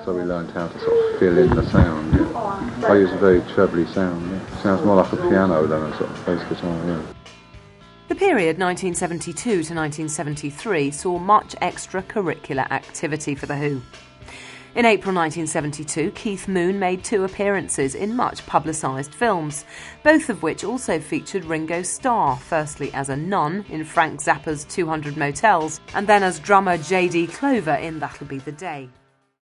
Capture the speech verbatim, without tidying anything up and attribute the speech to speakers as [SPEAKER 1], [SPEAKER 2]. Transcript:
[SPEAKER 1] so we learned how to sort of fill in the sound. Yeah. I use a very trebly sound. Yeah. Sounds more like a piano than a sort of bass guitar. Yeah.
[SPEAKER 2] The period nineteen seventy-two to nineteen seventy-three saw much extracurricular activity for The Who. In April nineteen seventy-two, Keith Moon made two appearances in much publicised films, both of which also featured Ringo Starr, firstly as a nun in Frank Zappa's two hundred Motels, and then as drummer J D Clover in That'll Be the Day.